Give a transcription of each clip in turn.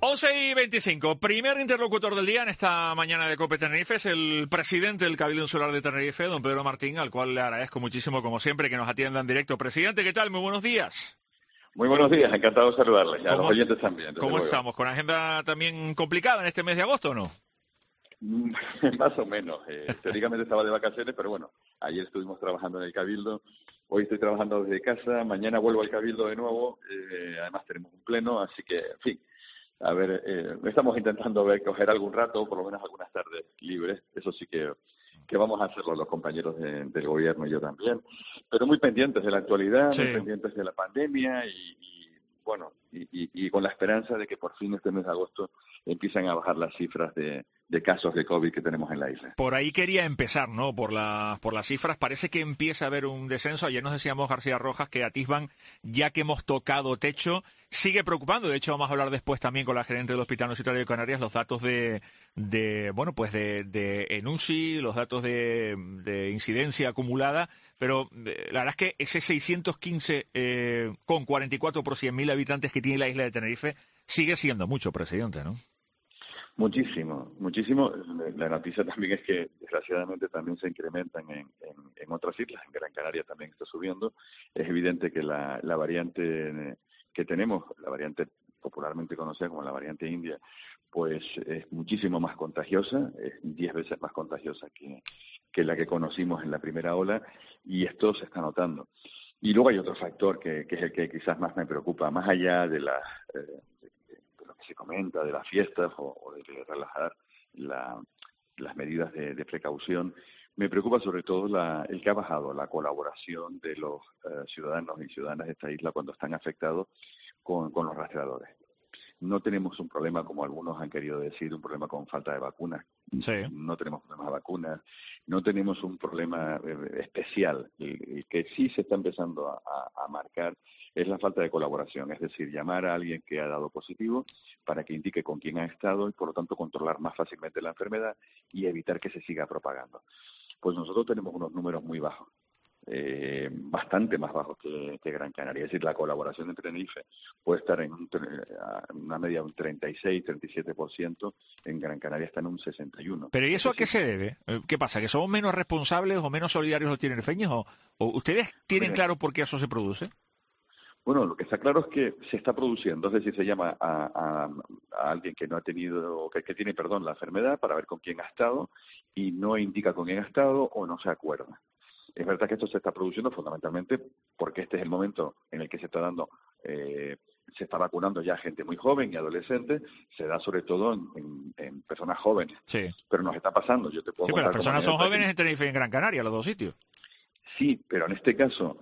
11:25, primer interlocutor del día en esta mañana de COPE Tenerife es el presidente del Cabildo Insular de Tenerife, don Pedro Martín, al cual le agradezco muchísimo, como siempre, que nos atienda en directo. Presidente, ¿qué tal? Muy buenos días. Muy buenos días, encantado de saludarles, y a los oyentes también. ¿Cómo estamos? ¿Con agenda también complicada en este mes de agosto o no? Más o menos. Teóricamente estaba de vacaciones, pero bueno, ayer estuvimos trabajando en el Cabildo, hoy estoy trabajando desde casa, mañana vuelvo al Cabildo de nuevo, además tenemos un pleno, así que, en fin, a ver, estamos intentando coger algún rato, por lo menos algunas tardes libres, eso sí que vamos a hacerlo los compañeros del gobierno y yo también, pero muy pendientes de la actualidad, Sí. muy pendientes de la pandemia y con la esperanza de que por fin este mes de agosto empiezan a bajar las cifras de casos de COVID que tenemos en la isla. Por ahí quería empezar, ¿no? Por las cifras. Parece que empieza a haber un descenso. Ayer nos decíamos, García Rojas, que atisban, ya que hemos tocado techo. Sigue preocupando. De hecho, vamos a hablar después también con la gerente del Hospital Universitario de Canarias, los datos de ENUSI, los datos de incidencia acumulada. Pero la verdad es que ese 615 con 44 por 100.000 habitantes que tiene la isla de Tenerife sigue siendo mucho, presidente, ¿no? Muchísimo, muchísimo. La noticia también es que desgraciadamente también se incrementan en otras islas. En Gran Canaria también está subiendo. Es evidente que la variante que tenemos, la variante popularmente conocida como la variante india, pues es muchísimo más contagiosa, es 10 veces más contagiosa que la que conocimos en la primera ola, y esto se está notando. Y luego hay otro factor que es el que quizás más me preocupa, más allá de lo que se comenta de las fiestas o de relajar las medidas de precaución. Me preocupa sobre todo el que ha bajado la colaboración de los ciudadanos y ciudadanas de esta isla cuando están afectados con los rastreadores. No tenemos un problema, como algunos han querido decir, un problema con falta de vacunas. Sí. No tenemos problemas de vacunas, no tenemos un problema especial. El que sí se está empezando a marcar es la falta de colaboración, es decir, llamar a alguien que ha dado positivo para que indique con quién ha estado y, por lo tanto, controlar más fácilmente la enfermedad y evitar que se siga propagando. Pues nosotros tenemos unos números muy bajos. Bastante más bajos que Gran Canaria. Es decir, la colaboración entre Tenerife puede estar en una media de un 36-37%, en Gran Canaria está en un 61%. ¿Pero y eso a qué se debe? ¿Qué pasa? ¿Que somos menos responsables o menos solidarios los tinerfeños? ¿O ustedes tienen claro por qué eso se produce? Bueno, lo que está claro es que se está produciendo, es decir, se llama a alguien que no ha tenido, que tiene, la enfermedad para ver con quién ha estado y no indica con quién ha estado o no se acuerda. Es verdad que esto se está produciendo fundamentalmente porque este es el momento en el que se está dando, se está vacunando ya gente muy joven y adolescente, se da sobre todo en personas jóvenes. Sí. Pero nos está pasando, yo te puedo Sí, pero las personas son jóvenes que... en Tenerife y en Gran Canaria, los dos sitios. Sí, pero en este caso,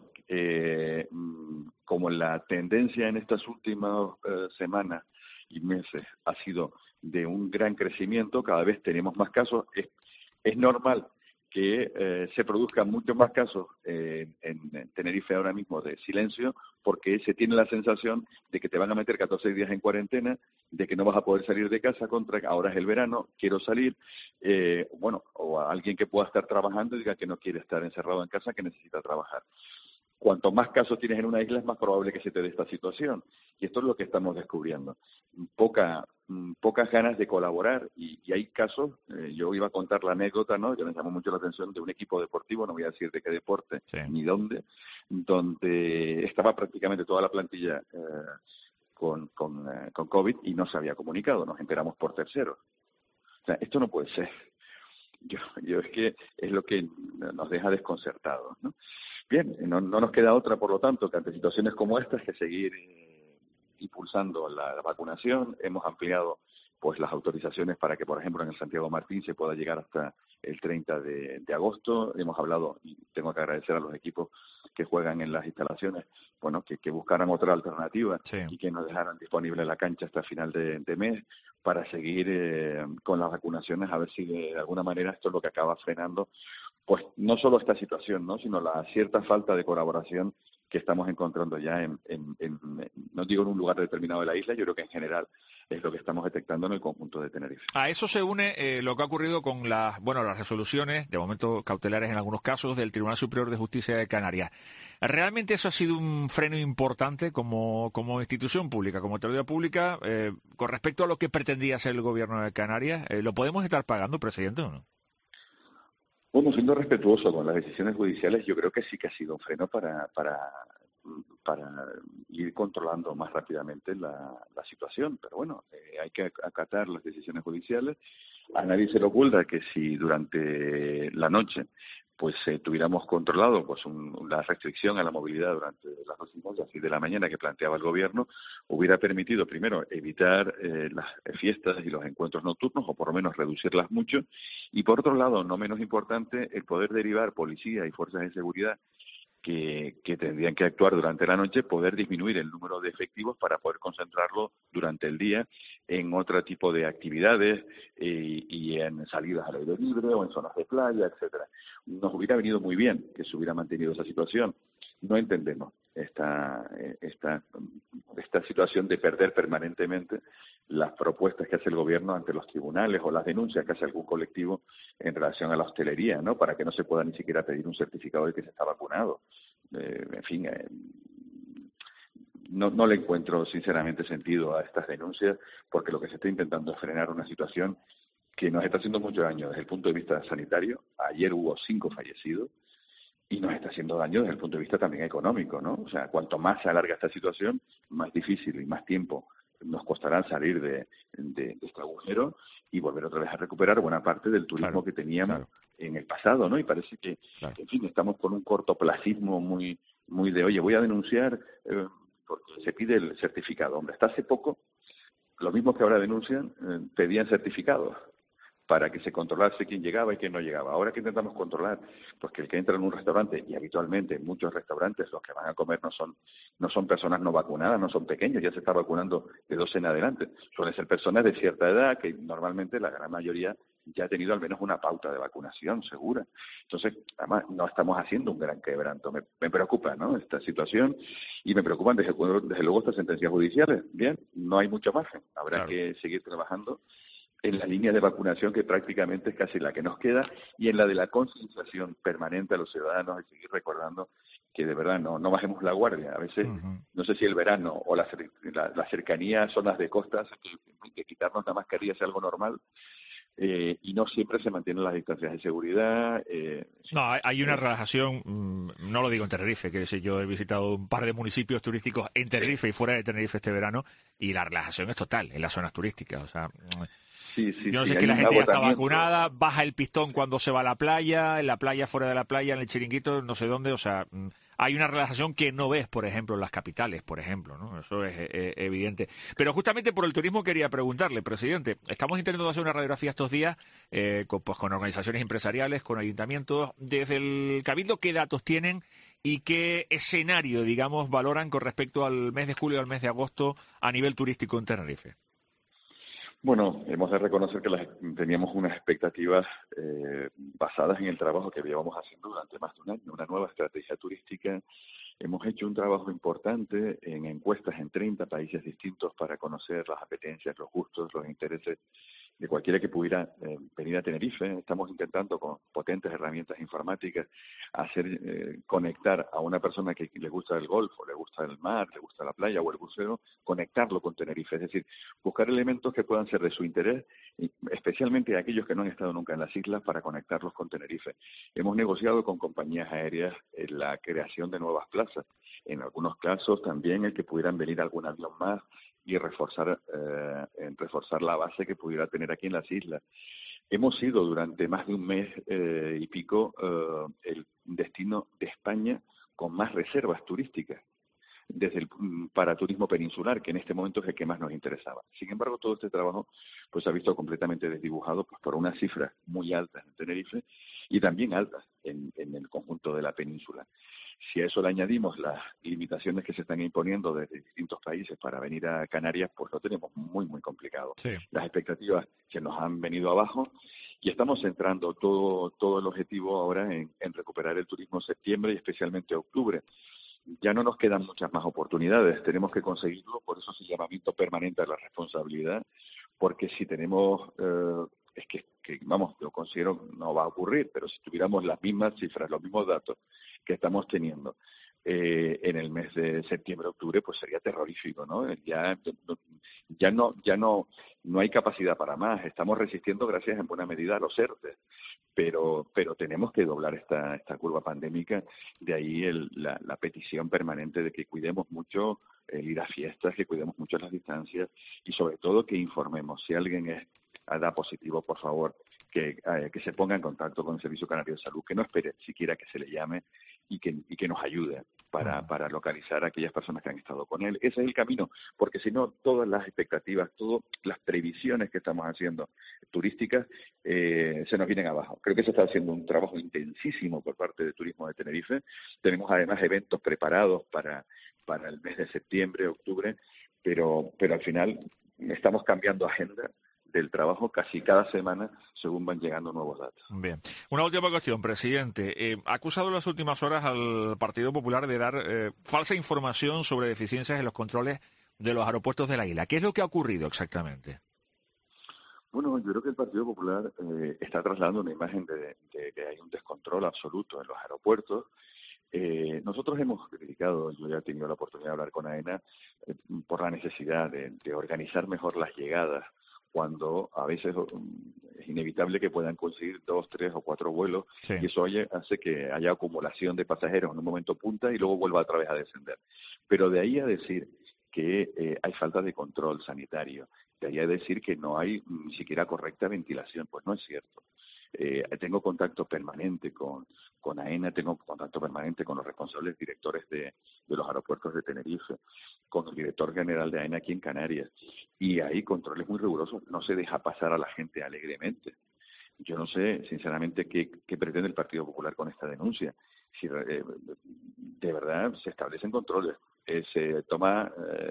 como la tendencia en estas últimas semanas y meses ha sido de un gran crecimiento, cada vez tenemos más casos, es normal que se produzcan muchos más casos en Tenerife ahora mismo de silencio, porque se tiene la sensación de que te van a meter 14 días en cuarentena, de que no vas a poder salir de casa, ahora es el verano, quiero salir, o a alguien que pueda estar trabajando y diga que no quiere estar encerrado en casa, que necesita trabajar. Cuanto más casos tienes en una isla, es más probable que se te dé esta situación. Y esto es lo que estamos descubriendo. Pocas ganas de colaborar. Y hay casos, yo iba a contar la anécdota, ¿no?, que me llamó mucho la atención, de un equipo deportivo, no voy a decir de qué deporte, sí, ni dónde, donde estaba prácticamente toda la plantilla con COVID y no se había comunicado. Nos enteramos por terceros. O sea, esto no puede ser. Yo es que es lo que nos deja desconcertados, ¿no? Bien, no nos queda otra, por lo tanto, que ante situaciones como estas, que seguir impulsando la vacunación. Hemos ampliado pues las autorizaciones para que, por ejemplo, en el Santiago Martín se pueda llegar hasta el 30 de agosto. Hemos hablado, y tengo que agradecer a los equipos que juegan en las instalaciones, bueno, que buscaran otra alternativa, sí, y que nos dejaran disponible la cancha hasta final de mes para seguir con las vacunaciones, a ver si de alguna manera esto es lo que acaba frenando, pues no solo esta situación, ¿no?, sino la cierta falta de colaboración que estamos encontrando ya no digo en un lugar determinado de la isla, yo creo que en general es lo que estamos detectando en el conjunto de Tenerife. A eso se une lo que ha ocurrido con las resoluciones, de momento cautelares en algunos casos, del Tribunal Superior de Justicia de Canarias. ¿Realmente eso ha sido un freno importante como institución pública, como autoridad pública, con respecto a lo que pretendía ser el gobierno de Canarias? ¿Lo podemos estar pagando, presidente, o no? Bueno, siendo respetuoso con las decisiones judiciales, yo creo que sí que ha sido un freno para ir controlando más rápidamente la situación. Pero bueno, hay que acatar las decisiones judiciales. A nadie se le oculta que si durante la noche pues tuviéramos controlado pues la restricción a la movilidad durante las 2:30 de la mañana que planteaba el gobierno, hubiera permitido primero evitar las fiestas y los encuentros nocturnos, o por lo menos reducirlas mucho, y por otro lado, no menos importante, el poder derivar policía y fuerzas de seguridad que tendrían que actuar durante la noche, poder disminuir el número de efectivos para poder concentrarlo durante el día en otro tipo de actividades y en salidas al aire libre o en zonas de playa, etcétera. Nos hubiera venido muy bien que se hubiera mantenido esa situación. No entendemos esta situación de perder permanentemente las propuestas que hace el gobierno ante los tribunales o las denuncias que hace algún colectivo en relación a la hostelería, ¿no? Para que no se pueda ni siquiera pedir un certificado de que se está vacunado. En fin, no le encuentro sinceramente sentido a estas denuncias, porque lo que se está intentando es frenar una situación que nos está haciendo mucho daño desde el punto de vista sanitario. Ayer hubo 5 fallecidos y nos está haciendo daño desde el punto de vista también económico, ¿no? O sea, cuanto más se alarga esta situación, más difícil y más tiempo nos costará salir de este agujero y volver otra vez a recuperar buena parte del turismo que teníamos en el pasado, ¿no? Y parece que, en fin, estamos con un cortoplacismo muy de, oye, voy a denunciar porque se pide el certificado. Hombre, hasta hace poco, los mismos que ahora denuncian pedían certificados para que se controlase quién llegaba y quién no llegaba. Ahora que intentamos controlar, pues que el que entra en un restaurante, y habitualmente en muchos restaurantes los que van a comer no son personas no vacunadas, no son pequeños, ya se está vacunando de 12 en adelante. Suelen ser personas de cierta edad que normalmente la gran mayoría ya ha tenido al menos una pauta de vacunación segura. Entonces, además, no estamos haciendo un gran quebranto. Me preocupa, ¿no?, esta situación, y me preocupan desde luego estas sentencias judiciales. Bien, no hay mucho margen. Habrá que seguir trabajando en la línea de vacunación, que prácticamente es casi la que nos queda, y en la de la concienciación permanente a los ciudadanos, y seguir recordando que de verdad no bajemos la guardia. A veces, no sé si el verano o la cercanía a zonas de costa hace que quitarnos la mascarilla es algo normal, y no siempre se mantienen las distancias de seguridad. No, hay una relajación, no lo digo en Tenerife, que yo he visitado un par de municipios turísticos en Tenerife y fuera de Tenerife este verano, y la relajación es total en las zonas turísticas. O sea, yo no sé, que la gente ya está vacunada, baja el pistón cuando se va a la playa, en la playa, fuera de la playa, en el chiringuito, no sé dónde. O sea, hay una relajación que no ves, por ejemplo, en las capitales, por ejemplo, ¿no? Eso es evidente. Pero justamente por el turismo quería preguntarle, presidente, estamos intentando hacer una radiografía estos días con organizaciones empresariales, con ayuntamientos. Desde el Cabildo, ¿qué datos tienen y qué escenario, digamos, valoran con respecto al mes de julio y al mes de agosto a nivel turístico en Tenerife? Bueno, hemos de reconocer que teníamos unas expectativas basadas en el trabajo que llevamos haciendo durante más de un año, una nueva estrategia turística. Hemos hecho un trabajo importante en encuestas en 30 países distintos para conocer las apetencias, los gustos, los intereses de cualquiera que pudiera venir a Tenerife. Estamos intentando, con potentes herramientas informáticas, hacer conectar a una persona que le gusta el golf, o le gusta el mar, le gusta la playa o el buceo, conectarlo con Tenerife. Es decir, buscar elementos que puedan ser de su interés, especialmente aquellos que no han estado nunca en las islas, para conectarlos con Tenerife. Hemos negociado con compañías aéreas la creación de nuevas plazas. En algunos casos también el que pudieran venir algún avión más y reforzar la base que pudiera tener aquí en las islas. Hemos sido durante más de un mes y pico el destino de España con más reservas turísticas para turismo peninsular, que en este momento es el que más nos interesaba. Sin embargo, todo este trabajo pues se ha visto completamente desdibujado pues por unas cifras muy altas en Tenerife y también altas en el conjunto de la península. Si a eso le añadimos las limitaciones que se están imponiendo desde distintos países para venir a Canarias, pues lo tenemos muy, muy complicado. Sí. Las expectativas se nos han venido abajo y estamos centrando todo el objetivo ahora en recuperar el turismo en septiembre y especialmente octubre. ya no nos quedan muchas más oportunidades, tenemos que conseguirlo, por eso ese llamamiento permanente a la responsabilidad, porque si tenemos, es que vamos, yo considero no va a ocurrir, pero si tuviéramos las mismas cifras, los mismos datos que estamos teniendo en el mes de septiembre-octubre, pues sería terrorífico, ¿no? Ya no hay capacidad para más. Estamos resistiendo gracias en buena medida a los ERTE, pero tenemos que doblar esta curva pandémica. De ahí la petición permanente de que cuidemos mucho el ir a fiestas, que cuidemos mucho las distancias y sobre todo que informemos. Si alguien da positivo, por favor, que se ponga en contacto con el Servicio Canario de Salud, que no espere siquiera que se le llame y que nos ayude para localizar a aquellas personas que han estado con él. Ese es el camino, porque si no, todas las expectativas, todas las previsiones que estamos haciendo turísticas se nos vienen abajo. Creo que se está haciendo un trabajo intensísimo por parte de Turismo de Tenerife. Tenemos además eventos preparados para el mes de septiembre, octubre, pero al final estamos cambiando agenda del trabajo casi cada semana según van llegando nuevos datos. Bien. Una última cuestión, presidente. Ha acusado en las últimas horas al Partido Popular de dar falsa información sobre deficiencias en los controles de los aeropuertos de la isla. ¿Qué es lo que ha ocurrido exactamente? Bueno, yo creo que el Partido Popular está trasladando una imagen de que hay un descontrol absoluto en los aeropuertos. Nosotros hemos criticado, yo ya he tenido la oportunidad de hablar con AENA, por la necesidad de organizar mejor las llegadas, cuando a veces es inevitable que puedan conseguir 2, 3 o 4 vuelos, sí. Y eso hace que haya acumulación de pasajeros en un momento punta y luego vuelva otra vez a descender. Pero de ahí a decir que hay falta de control sanitario, de ahí a decir que no hay ni siquiera correcta ventilación, pues no es cierto. Tengo contacto permanente con AENA, tengo contacto permanente con los responsables directores de los aeropuertos de Tenerife, con el director general de AENA aquí en Canarias, y hay controles muy rigurosos, no se deja pasar a la gente alegremente. Yo no sé, sinceramente, qué pretende el Partido Popular con esta denuncia. Si de verdad se establecen controles, se toma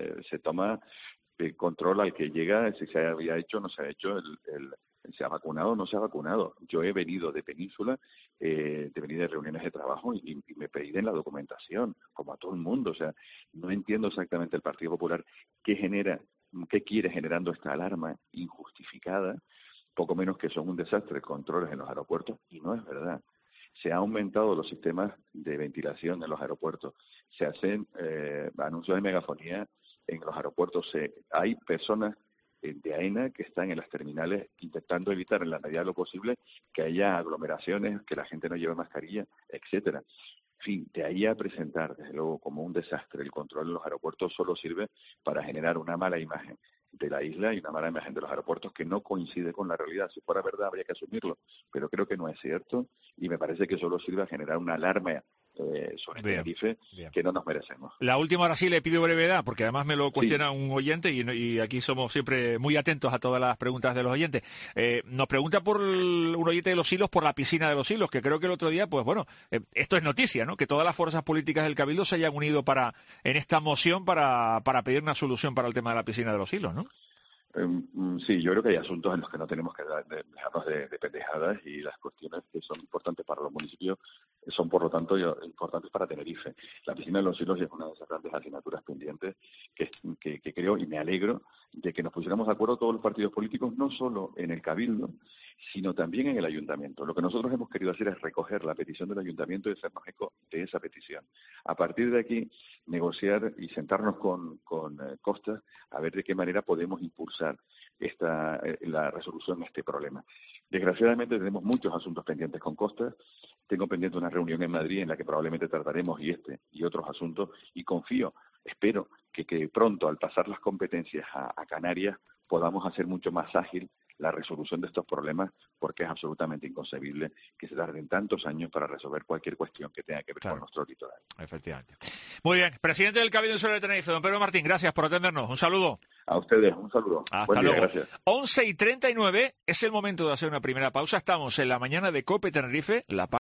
control al que llega, si se había hecho o no se ha hecho, se ha vacunado o no se ha vacunado. Yo he venido de Península, de reuniones de trabajo y me piden la documentación, como a todo el mundo. O sea, no entiendo exactamente el Partido Popular qué quiere generando esta alarma injustificada, poco menos que son un desastre controles en los aeropuertos, y no es verdad. Se han aumentado los sistemas de ventilación en los aeropuertos, se hacen anuncios de megafonía en los aeropuertos, hay personas de AENA que están en las terminales intentando evitar en la medida de lo posible que haya aglomeraciones, que la gente no lleve mascarilla, etcétera. En fin, de ahí a presentar, desde luego, como un desastre el control en los aeropuertos solo sirve para generar una mala imagen de la isla y una mala imagen de los aeropuertos que no coincide con la realidad. Si fuera verdad habría que asumirlo, pero creo que no es cierto y me parece que solo sirve a generar una alarma sobre Tenerife que no nos merecemos. La última, ahora sí le pido brevedad, porque además me lo cuestiona un oyente y aquí somos siempre muy atentos a todas las preguntas de los oyentes. Nos pregunta por un oyente de Los Silos por la piscina de Los Silos, que creo que el otro día, pues bueno, esto es noticia, ¿no? Que todas las fuerzas políticas del Cabildo se hayan unido en esta moción para pedir una solución para el tema de la piscina de Los Silos, ¿no? Sí, yo creo que hay asuntos en los que no tenemos que dejarnos de pendejadas y las cuestiones que son importantes para los municipios son, por lo tanto, importantes para Tenerife. La piscina de Los Silos es una de esas grandes asignaturas pendientes que creo y me alegro de que nos pusiéramos de acuerdo todos los partidos políticos, no solo en el Cabildo, sino también en el Ayuntamiento. Lo que nosotros hemos querido hacer es recoger la petición del Ayuntamiento y hacernos eco de esa petición. A partir de aquí, negociar y sentarnos con Costas a ver de qué manera podemos impulsar la resolución de este problema. Desgraciadamente tenemos muchos asuntos pendientes con Costas. Tengo pendiente una reunión en Madrid en la que probablemente trataremos y otros asuntos, y espero que pronto, al pasar las competencias a Canarias, podamos hacer mucho más ágil la resolución de estos problemas, porque es absolutamente inconcebible que se tarden tantos años para resolver cualquier cuestión que tenga que ver con nuestro litoral. Efectivamente. Muy bien. Presidente del Cabildo Insular de Tenerife, don Pedro Martín, gracias por atendernos. Un saludo. A ustedes, un saludo. Hasta luego. Gracias. 11:39, es el momento de hacer una primera pausa. Estamos en la mañana de COPE Tenerife.